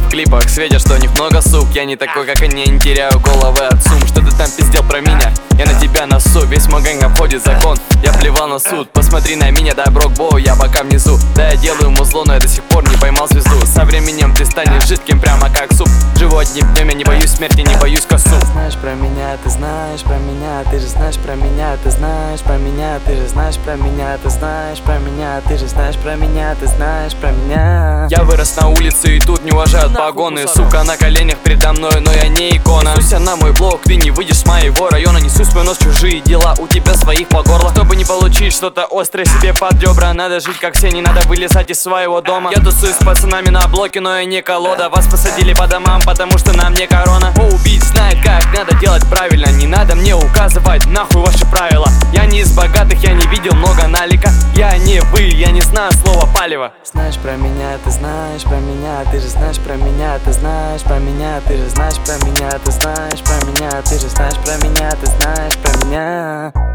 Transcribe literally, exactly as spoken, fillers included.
в клипах светят, что у них много сук. Я не такой, как они, не теряю головы от сумм. Что ты там пиздел про меня? Я на тебя носу, весь мой гэнг обходит закон. Я плевал на суд, посмотри на меня, дай брок-боу, я пока внизу. Да, я делаю музло, но я до сих пор не поймал звезду. Со временем ты станешь жидким, прямо как суп. Живу одним днем, я не боюсь смерти, не боюсь косу. Знаешь про меня, ты знаешь про меня, ты же знаешь про меня, ты знаешь про меня, ты же знаешь про меня, ты знаешь про меня, ты же знаешь про меня, ты знаешь про меня. Я вырос на улице и тут не уважают погоны. Сука на коленях передо мной, но я не икона. Суся на мой блог, ты не выйдешь с моего района. Несу свой нос, чужие дела, у тебя своих по горло. Чтобы не получить что-то острое себе под ребра, надо жить как все, не надо вылезать из своего дома. Я тусуюсь с пацанами на блоке, но я не колода. Вас посадили по домам, потому что нам не корона. Убить знает, как надо делать правильно. Не надо мне указывать, нахуй ваши правила. Я не из богатых, я не видел много налика. Я не вы, я не знаю слова палево. Знаешь про меня, ты знаешь про меня, ты же знаешь про меня, ты знаешь про меня, ты же знаешь про меня, ты знаешь про меня, ты же знаешь про меня, ты знаешь про меня.